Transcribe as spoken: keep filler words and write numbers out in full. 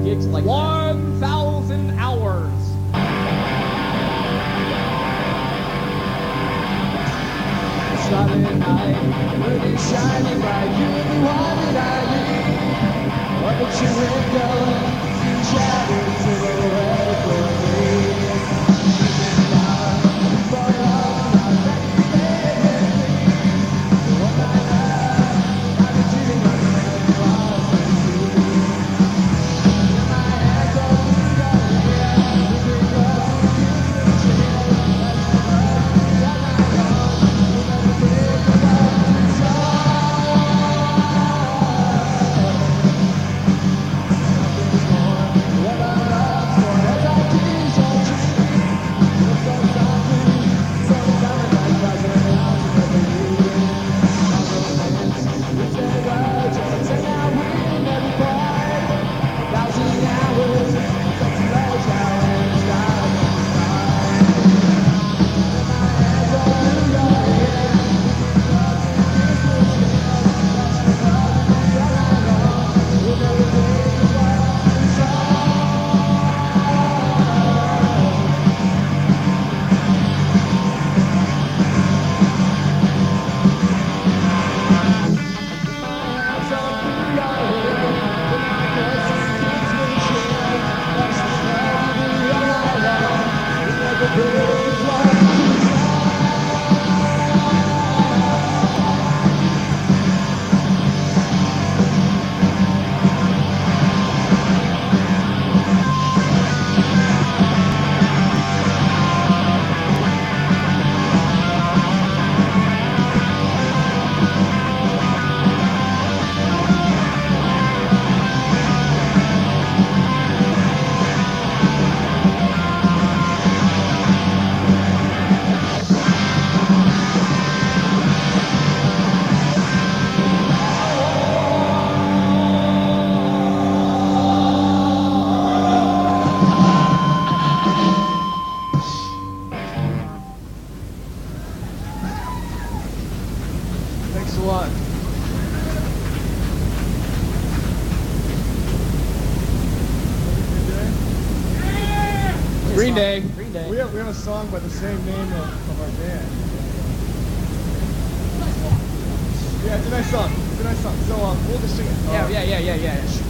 gigs like one thousand hours. Starlit night, moon is shining bright. You and the one that I need. Up at your window, you shattered silhouette for me. For love, not ready, baby. All my life, I've been dreaming myself across the sea. In my hands, all through your hair, moving across the beautiful trail. Thanks a lot. Green Day. Green Day. We have, we have a song by the same name of, of our band. Yeah, it's a nice song. It's a nice song. So um, we'll just sing it. Yeah, Um, yeah, yeah, yeah, yeah.